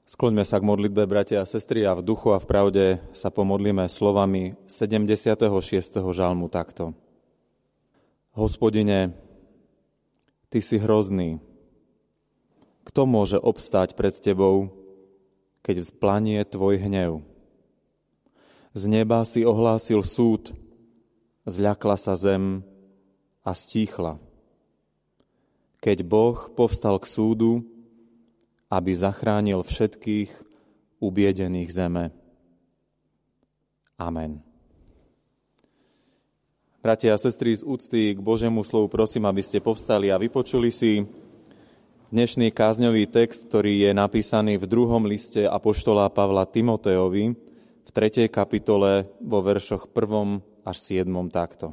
Skloňme sa k modlitbe, bratia a sestry, a v duchu a v pravde sa pomodlíme slovami 76. žalmu takto. Hospodine, Ty si hrozný. Kto môže obstáť pred Tebou, keď vzplanie Tvoj hnev? Z neba si ohlásil súd, zľakla sa zem a stíchla. Keď Boh povstal k súdu, aby zachránil všetkých ubiedených zeme. Amen. Bratia a sestry, z úcty k Božiemu slovu prosím, aby ste povstali a vypočuli si dnešný kázňový text, ktorý je napísaný v 2. liste apoštola Pavla Timotejovi v 3. kapitole vo veršoch 1. až 7. takto.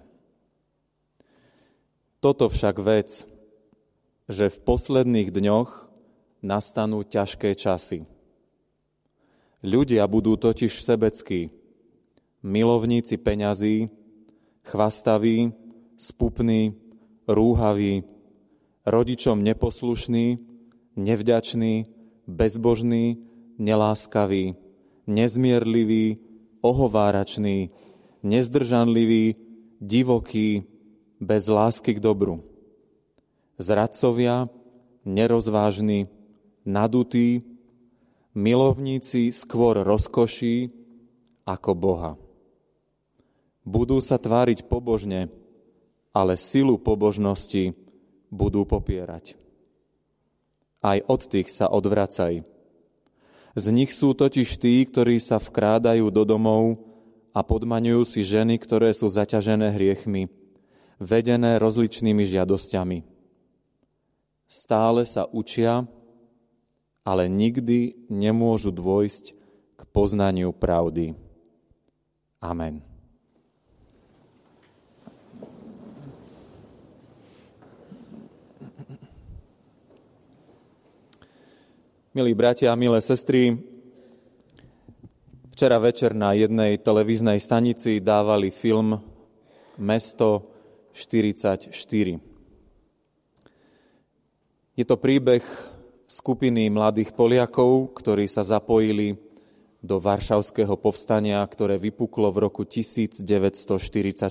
Toto však vec, že v posledných dňoch nastanú ťažké časy. Ľudia budú totiž sebeckí, milovníci peňazí, chvastaví, spupní, rúhaví, rodičom neposlušní, nevďační, bezbožní, neláskaví, nezmierliví, ohovárační, nezdržanliví, divokí, bez lásky k dobru. Zradcovia, nerozvážni, nadutí, milovníci skôr rozkoší ako Boha. Budú sa tváriť pobožne, ale silu pobožnosti budú popierať. Aj od tých sa odvracaj. Z nich sú totiž tí, ktorí sa vkrádajú do domov a podmaňujú si ženy, ktoré sú zaťažené hriechmi, vedené rozličnými žiadosťami. Stále sa učia, ale nikdy nemôžu dôjsť k poznaniu pravdy. Amen. Milí bratia a milé sestry, včera večer na jednej televíznej stanici dávali film Mesto 44. Je to príbeh skupiny mladých Poliakov, ktorí sa zapojili do Varšavského povstania, ktoré vypuklo v roku 1944.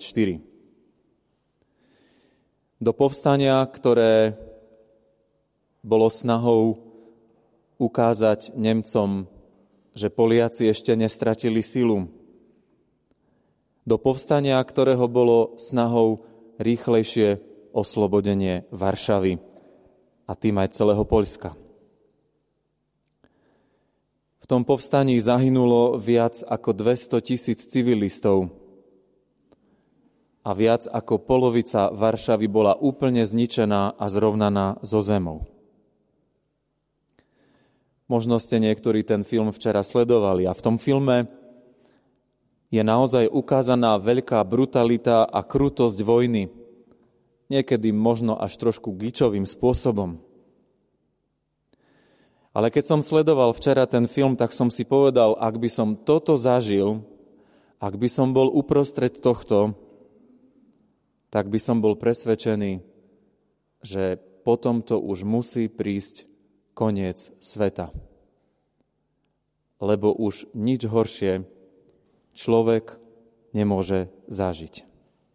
Do povstania, ktoré bolo snahou ukázať Nemcom, že Poliaci ešte nestratili silu. Do povstania, ktorého bolo snahou rýchlejšie oslobodenie Varšavy a tým aj celého Poľska. V tom povstaní zahynulo viac ako 200,000 civilistov a viac ako polovica Varšavy bola úplne zničená a zrovnaná so zemou. Možno ste niektorí ten film včera sledovali a v tom filme je naozaj ukázaná veľká brutalita a krutosť vojny, niekedy možno až trošku gičovým spôsobom. Ale keď som sledoval včera ten film, tak som si povedal, ak by som toto zažil, ak by som bol uprostred tohto, tak by som bol presvedčený, že potom to už musí prísť koniec sveta. Lebo už nič horšie človek nemôže zažiť.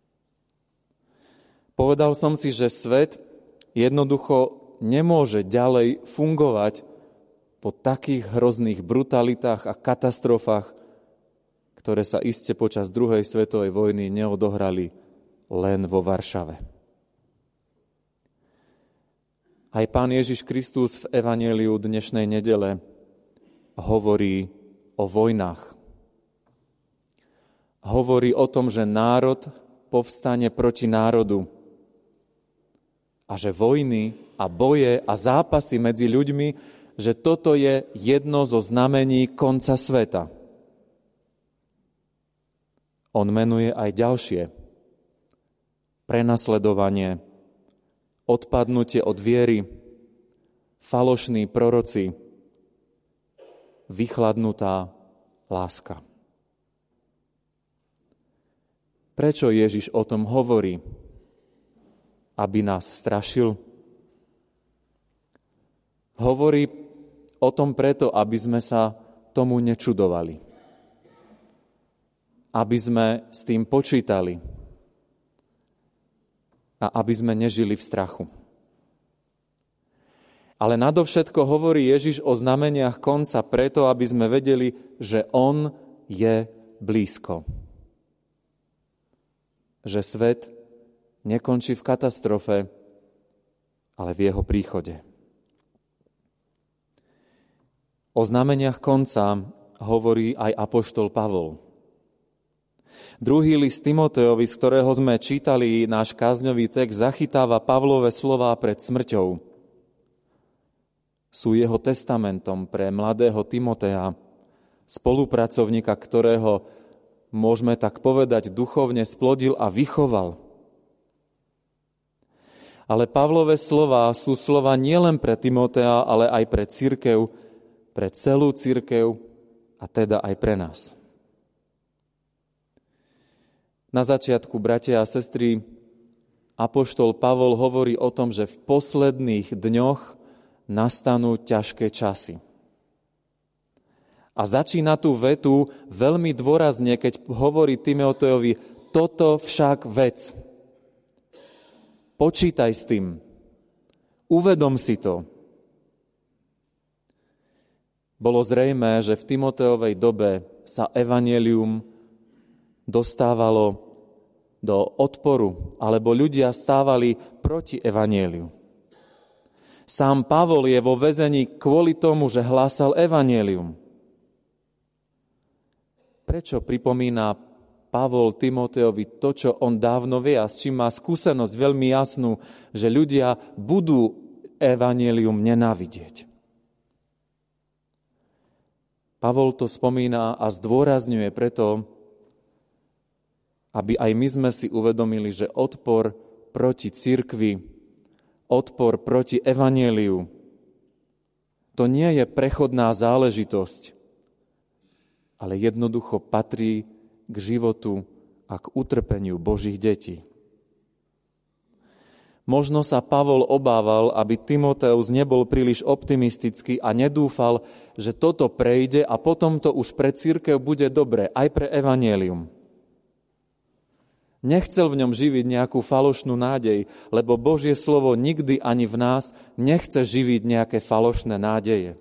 Povedal som si, že svet jednoducho nemôže ďalej fungovať po takých hrozných brutalitách a katastrofách, ktoré sa iste počas druhej svetovej vojny neodohrali len vo Varšave. Aj Pán Ježiš Kristus v evanjeliu dnešnej nedele hovorí o vojnách. Hovorí o tom, že národ povstane proti národu a že vojny a boje a zápasy medzi ľuďmi, že toto je jedno zo znamení konca sveta. On menuje aj ďalšie. Prenasledovanie, odpadnutie od viery, falošní proroci, vychladnutá láska. Prečo Ježiš o tom hovorí? Aby nás strašil? Hovorí o tom preto, aby sme sa tomu nečudovali. Aby sme s tým počítali a aby sme nežili v strachu. Ale nadovšetko hovorí Ježiš o znameniach konca preto, aby sme vedeli, že on je blízko. Že svet nekončí v katastrofe, ale v jeho príchode. O znameniach konca hovorí aj apoštol Pavol. Druhý list Timotejovi, z ktorého sme čítali náš kázňový text, zachytáva Pavlove slová pred smrťou. Sú jeho testamentom pre mladého Timoteja, spolupracovníka, ktorého, môžeme tak povedať, duchovne splodil a vychoval. Ale Pavlove slová sú slova nielen pre Timoteja, ale aj pre cirkev, pre celú cirkev a teda aj pre nás. Na začiatku, bratia a sestry, apoštol Pavol hovorí o tom, že v posledných dňoch nastanú ťažké časy. A začína tú vetu veľmi dôrazne, keď hovorí Timotejovi, toto však vec. Počítaj s tým. Uvedom si to. Bolo zrejmé, že v Timotejovej dobe sa evanjelium dostávalo do odporu, alebo ľudia stávali proti evanjeliu. Sám Pavol je vo väzení kvôli tomu, že hlásal evanjelium. Prečo pripomína Pavol Timotejovi to, čo on dávno vie a s čím má skúsenosť veľmi jasnú, že ľudia budú evanjelium nenávidieť? Pavol to spomína a zdôrazňuje preto, aby aj my sme si uvedomili, že odpor proti cirkvi, odpor proti evanjeliu, to nie je prechodná záležitosť, ale jednoducho patrí k životu a k utrpeniu Božích detí. Možno sa Pavol obával, aby Timoteus nebol príliš optimistický a nedúfal, že toto prejde a potom to už pre cirkev bude dobre, aj pre evanjelium. Nechcel v ňom živiť nejakú falošnú nádej, lebo Božie slovo nikdy ani v nás nechce živiť nejaké falošné nádeje.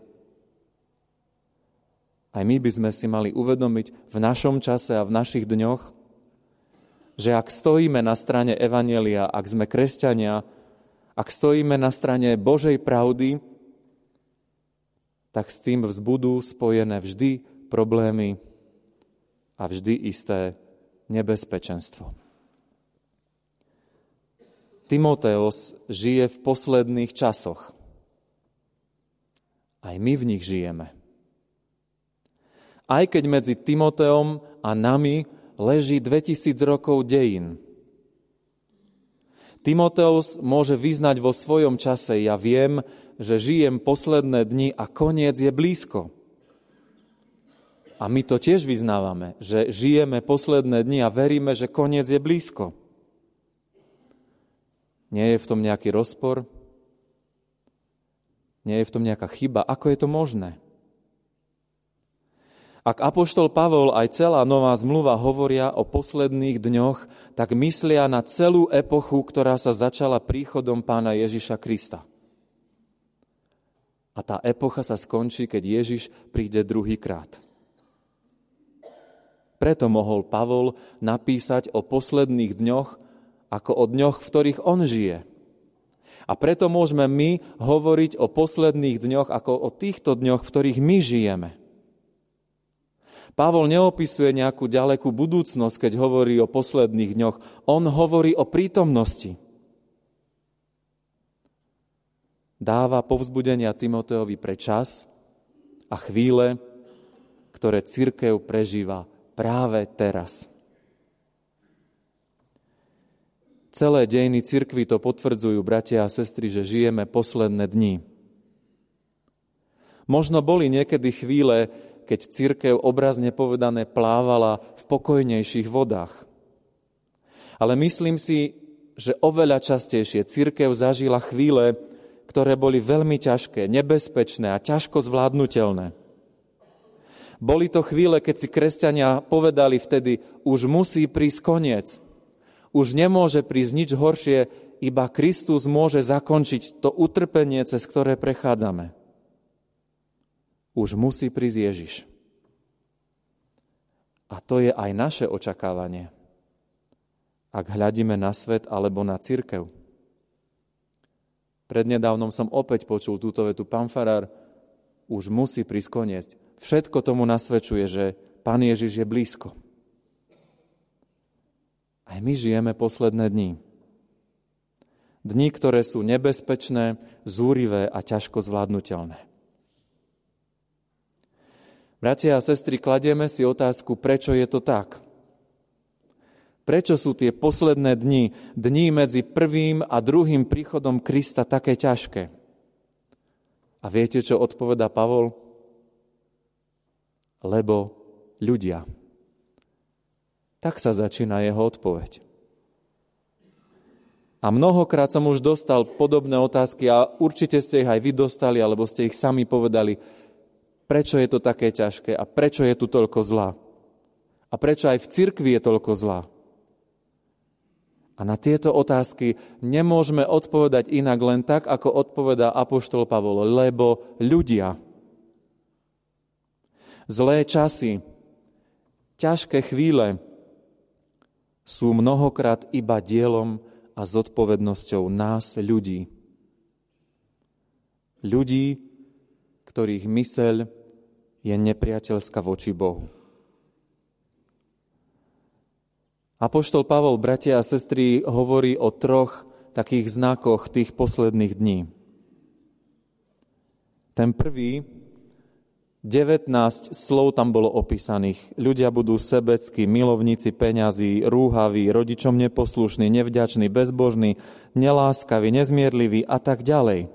Aj my by sme si mali uvedomiť v našom čase a v našich dňoch, že ak stojíme na strane evanjelia, ak sme kresťania, ak stojíme na strane Božej pravdy, tak s tým vzbudú spojené vždy problémy a vždy isté nebezpečenstvo. Timoteus žije v posledných časoch. Aj my v nich žijeme. Aj keď medzi Timoteom a nami leží 2000 rokov dejín. Timoteus môže vyznať vo svojom čase, ja viem, že žijem posledné dni a koniec je blízko. A my to tiež vyznávame, že žijeme posledné dni a veríme, že koniec je blízko. Nie je v tom nejaký rozpor? Nie je v tom nejaká chyba? Ako je to možné? Ak apoštol Pavol aj celá Nová zmluva hovoria o posledných dňoch, tak myslia na celú epochu, ktorá sa začala príchodom Pána Ježiša Krista. A tá epocha sa skončí, keď Ježiš príde druhýkrát. Preto mohol Pavol napísať o posledných dňoch ako o dňoch, v ktorých on žije. A preto môžeme my hovoriť o posledných dňoch ako o týchto dňoch, v ktorých my žijeme. Pavol neopisuje nejakú ďalekú budúcnosť, keď hovorí o posledných dňoch. On hovorí o prítomnosti. Dáva povzbudenia Timotejovi pre čas a chvíle, ktoré cirkev prežíva práve teraz. Celé dejiny cirkvi to potvrdzujú, bratia a sestry, že žijeme posledné dni. Možno boli niekedy chvíle, keď cirkev obrazne povedané plávala v pokojnejších vodách. Ale myslím si, že oveľa častejšie cirkev zažila chvíle, ktoré boli veľmi ťažké, nebezpečné a ťažko zvládnutelné. Boli to chvíle, keď si kresťania povedali vtedy, už musí prísť koniec. Už nemôže prísť nič horšie, iba Kristus môže zakončiť to utrpenie, cez ktoré prechádzame. Už musí prísť Ježiš. A to je aj naše očakávanie, ak hľadíme na svet alebo na cirkev. Prednedávnom som opäť počul túto vetu, pán farár, už musí prísť koniec. Všetko tomu nasvedčuje, že Pán Ježiš je blízko. Aj my žijeme posledné dni. Dni, ktoré sú nebezpečné, zúrivé a ťažko zvládnutelné. Bratia a sestry, kladieme si otázku, prečo je to tak? Prečo sú tie posledné dni medzi prvým a druhým príchodom Krista také ťažké? A viete, čo odpovedá Pavol? Lebo ľudia. Tak sa začína jeho odpoveď. A mnohokrát som už dostal podobné otázky a určite ste ich aj vy dostali, alebo ste ich sami povedali, prečo je to také ťažké a prečo je tu toľko zla. A prečo aj v cirkvi je toľko zla. A na tieto otázky nemôžeme odpovedať inak len tak, ako odpovedá apoštol Pavol, lebo ľudia. Zlé časy, ťažké chvíle sú mnohokrát iba dielom a zodpovednosťou nás, ľudí. Ľudí, ktorých myseľ je nepriateľská voči Bohu. Apoštol Pavol, bratia a sestry, hovorí o 3 takých znakoch tých posledných dní. Ten prvý, 19 slov tam bolo opísaných. Ľudia budú sebeckí, milovníci peňazí, rúhaví, rodičom neposlušní, nevďační, bezbožní, neláskaví, nezmierliví a tak ďalej.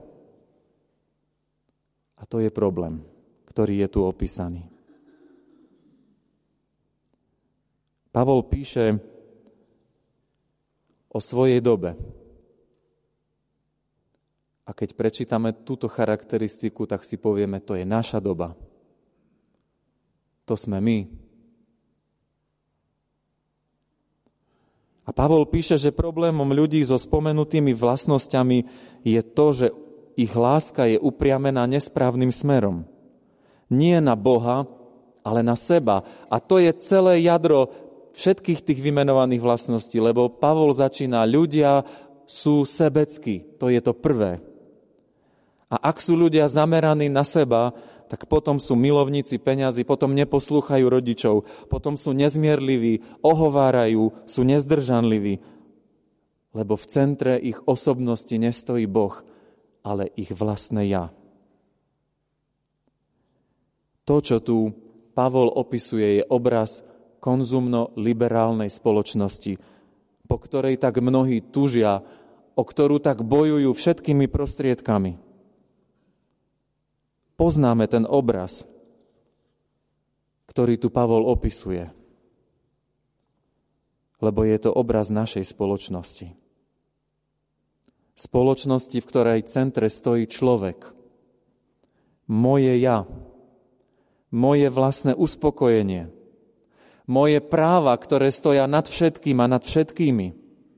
A to je problém, ktorý je tu opísaný. Pavol píše o svojej dobe. A keď prečítame túto charakteristiku, tak si povieme, to je naša doba. To sme my. A Pavol píše, že problémom ľudí so spomenutými vlastnosťami je to, že ich láska je upriamená nesprávnym smerom. Nie na Boha, ale na seba. A to je celé jadro všetkých tých vymenovaných vlastností, lebo Pavol začína, ľudia sú sebeckí, to je to prvé. A ak sú ľudia zameraní na seba, tak potom sú milovníci peňazí, potom neposlúchajú rodičov, potom sú nezmierliví, ohovárajú, sú nezdržanliví, lebo v centre ich osobnosti nestojí Boh, ale ich vlastné ja. To, čo tu Pavol opisuje, je obraz konzumno-liberálnej spoločnosti, po ktorej tak mnohí túžia, o ktorú tak bojujú všetkými prostriedkami. Poznáme ten obraz, ktorý tu Pavol opisuje, lebo je to obraz našej spoločnosti. Spoločnosti, v ktorej centre stojí človek. Moje ja, moje vlastné uspokojenie, moje práva, ktoré stoja nad všetkým a nad všetkými.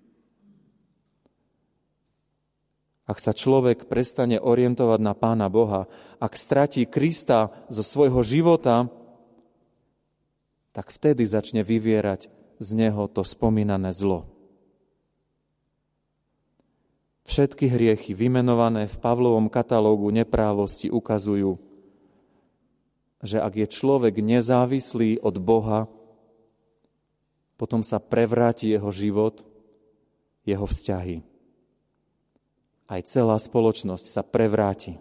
Ak sa človek prestane orientovať na Pána Boha, ak stratí Krista zo svojho života, tak vtedy začne vyvierať z neho to spomínané zlo. Všetky hriechy vymenované v Pavlovom katalógu neprávosti ukazujú, že ak je človek nezávislý od Boha, potom sa prevráti jeho život, jeho vzťahy. Aj celá spoločnosť sa prevráti.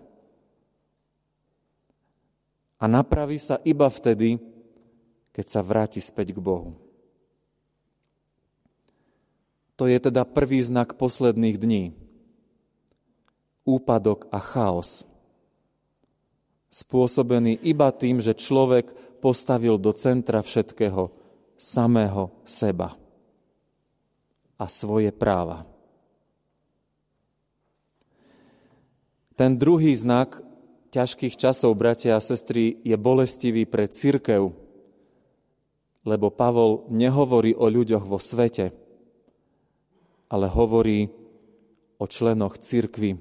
A napraví sa iba vtedy, keď sa vráti späť k Bohu. To je teda prvý znak posledných dní. Úpadok a chaos. Spôsobený iba tým, že človek postavil do centra všetkého samého seba a svoje práva. Ten druhý znak ťažkých časov, bratia a sestry, je bolestivý pre cirkev, lebo Pavol nehovorí o ľuďoch vo svete, ale hovorí o členoch cirkvi.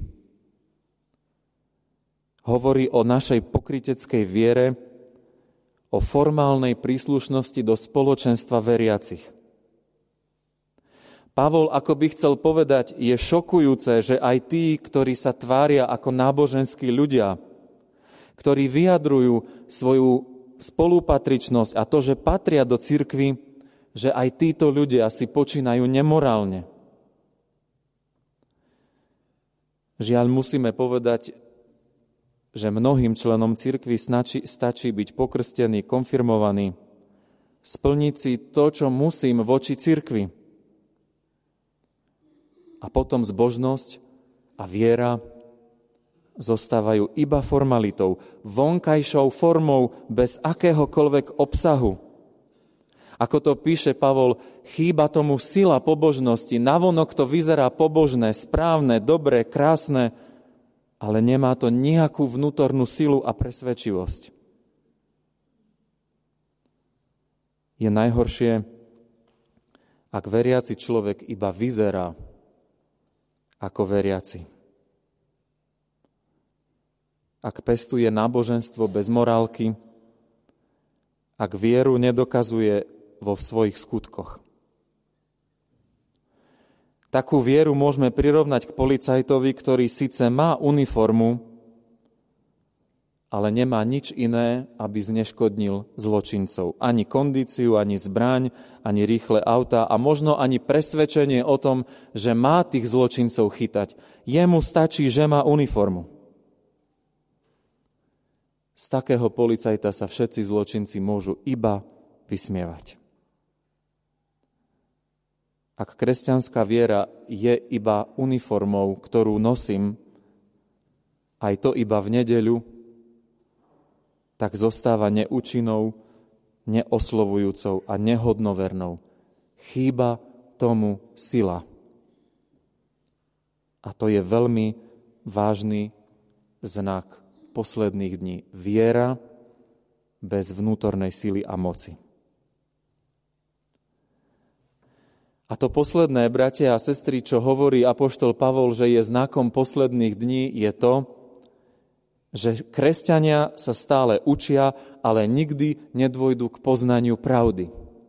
Hovorí o našej pokryteckej viere, o formálnej príslušnosti do spoločenstva veriacich. Pavol, ako by chcel povedať, je šokujúce, že aj tí, ktorí sa tvária ako náboženskí ľudia, ktorí vyjadrujú svoju spolupatričnosť a to, že patria do cirkvi, že aj títo ľudia si počínajú nemorálne. Žiaľ, musíme povedať, že mnohým členom cirkvi stačí byť pokrstený, konfirmovaný, splniť si to, čo musím voči cirkvi. A potom zbožnosť a viera zostávajú iba formalitou, vonkajšou formou bez akéhokoľvek obsahu. Ako to píše Pavol, chýba tomu sila pobožnosti, navonok to vyzerá pobožné, správne, dobré, krásne, ale nemá to nejakú vnútornú silu a presvedčivosť. Je najhoršie, ak veriaci človek iba vyzerá ako veriaci. Ak pestuje náboženstvo bez morálky, ak vieru nedokazuje vo svojich skutkoch. Takú vieru môžeme prirovnať k policajtovi, ktorý síce má uniformu, ale nemá nič iné, aby zneškodnil zločincov. Ani kondíciu, ani zbraň, ani rýchle auta a možno ani presvedčenie o tom, že má tých zločincov chytať. Jemu stačí, že má uniformu. Z takého policajta sa všetci zločinci môžu iba vysmievať. Ak kresťanská viera je iba uniformou, ktorú nosím, aj to iba v nedeľu, tak zostáva neúčinnou, neoslovujúcou a nehodnovernou. Chýba tomu sila. A to je veľmi vážny znak posledných dní. Viera bez vnútornej sily a moci. A to posledné, bratia a sestry, čo hovorí apoštol Pavol, že je znakom posledných dní, je to, že kresťania sa stále učia, ale nikdy nedôjdu k poznaniu pravdy.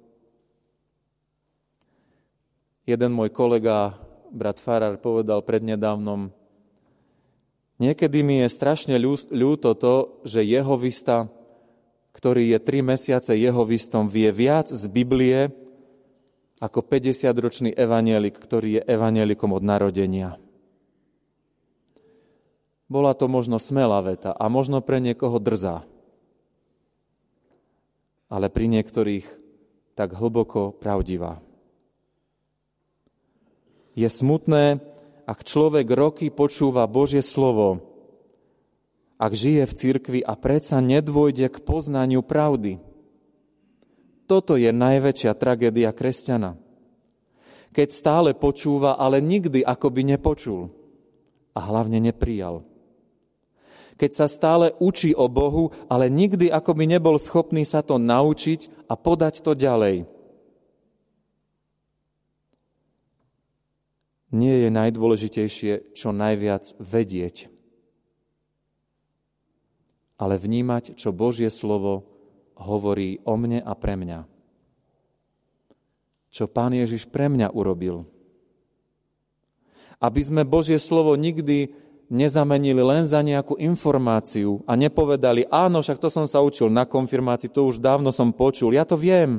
Jeden môj kolega, brat farár, povedal prednedávnom, niekedy mi je strašne ľúto to, že jehovista, ktorý je 3 mesiace jehovistom, vie viac z Biblie, ako 50-ročný evanjelik, ktorý je evanjelikom od narodenia. Bola to možno smelá veta a možno pre niekoho drzá. Ale pri niektorých tak hlboko pravdivá. Je smutné, ak človek roky počúva Božie slovo, ak žije v cirkvi a predsa nedôjde k poznaniu pravdy. Toto je najväčšia tragédia kresťana. Keď stále počúva, ale nikdy akoby nepočul a hlavne neprijal. Keď sa stále učí o Bohu, ale nikdy akoby nebol schopný sa to naučiť a podať to ďalej. Nie je najdôležitejšie čo najviac vedieť, ale vnímať, čo Božie slovo hovorí o mne a pre mňa. Čo Pán Ježiš pre mňa urobil. Aby sme Božie slovo nikdy nezamenili len za nejakú informáciu a nepovedali, áno, však to som sa učil na konfirmácii, to už dávno som počul, ja to viem.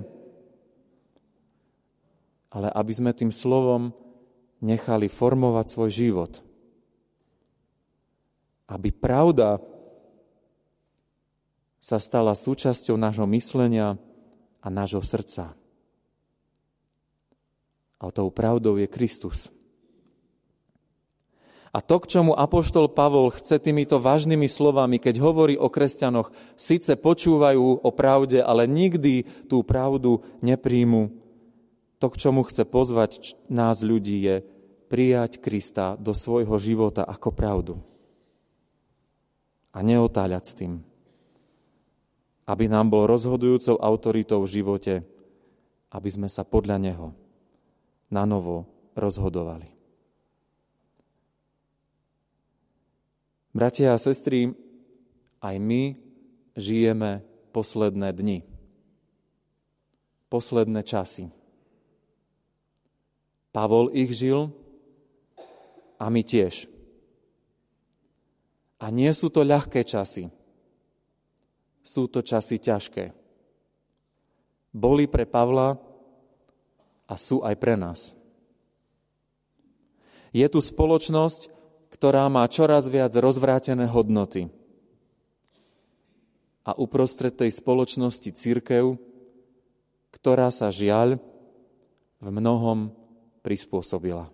Ale aby sme tým slovom nechali formovať svoj život. Aby pravda sa stala súčasťou nášho myslenia a nášho srdca. A tou pravdou je Kristus. A to, k čomu apoštol Pavol chce týmito vážnymi slovami, keď hovorí o kresťanoch, síce počúvajú o pravde, ale nikdy tú pravdu nepríjmu. To, k čomu chce pozvať nás ľudí, je prijať Krista do svojho života ako pravdu. a neotáľať s tým. Aby nám bol rozhodujúcou autoritou v živote, aby sme sa podľa neho na novo rozhodovali. Bratia a sestry, aj my žijeme posledné dni, posledné časy. Pavol ich žil a my tiež. A nie sú to ľahké časy. Sú to časy ťažké. Boli pre Pavla a sú aj pre nás. Je tu spoločnosť, ktorá má čoraz viac rozvrátené hodnoty. A uprostred tej spoločnosti cirkev, ktorá sa žiaľ v mnohom prispôsobila.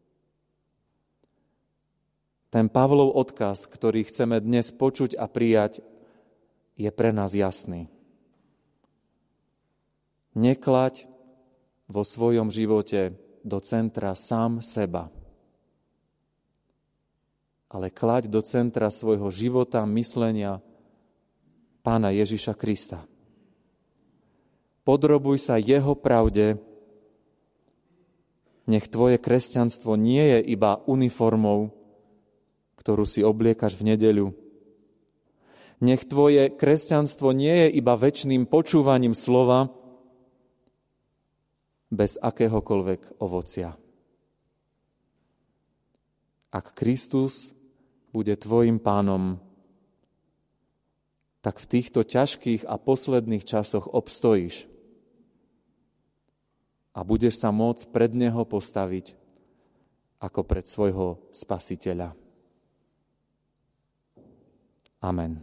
Ten Pavlov odkaz, ktorý chceme dnes počuť a prijať, je pre nás jasný. Neklaď vo svojom živote do centra sám seba, ale klaď do centra svojho života, myslenia Pána Ježiša Krista. Podrobuj sa jeho pravde. Nech tvoje kresťanstvo nie je iba uniformou, ktorú si obliekaš v nedeľu. Nech tvoje kresťanstvo nie je iba večným počúvaním slova bez akéhokoľvek ovocia. Ak Kristus bude tvojim pánom, tak v týchto ťažkých a posledných časoch obstojíš a budeš sa môcť pred neho postaviť ako pred svojho Spasiteľa. Amen.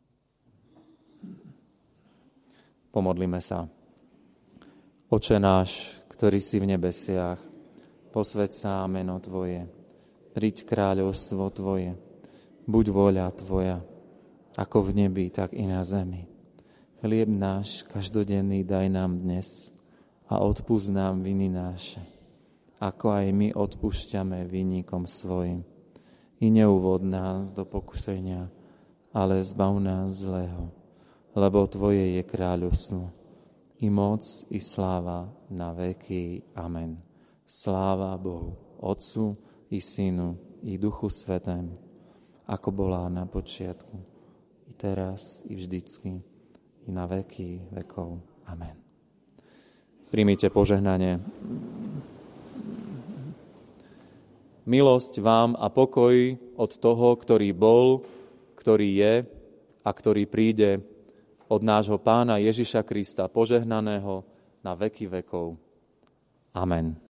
Pomodlíme sa. Oče náš, ktorý si v nebesiach, posväť sa meno Tvoje, príď kráľovstvo Tvoje, buď vôľa Tvoja, ako v nebi, tak i na zemi. Chlieb náš každodenný daj nám dnes a odpusť nám viny naše, ako aj my odpúšťame vinníkom svojim. I neuvod nás do pokušenia, ale zbav nás zlého, lebo Tvoje je kráľovstvo, i moc, i sláva na veky. Amen. Sláva Bohu, Otcu, i Synu, i Duchu Svätému, ako bola na počiatku, i teraz, i vždycky, i na veky vekov. Amen. Príjmite požehnanie. Milosť vám a pokoj od toho, ktorý bol, ktorý je a ktorý príde, od nášho Pána Ježiša Krista, požehnaného na veky vekov. Amen.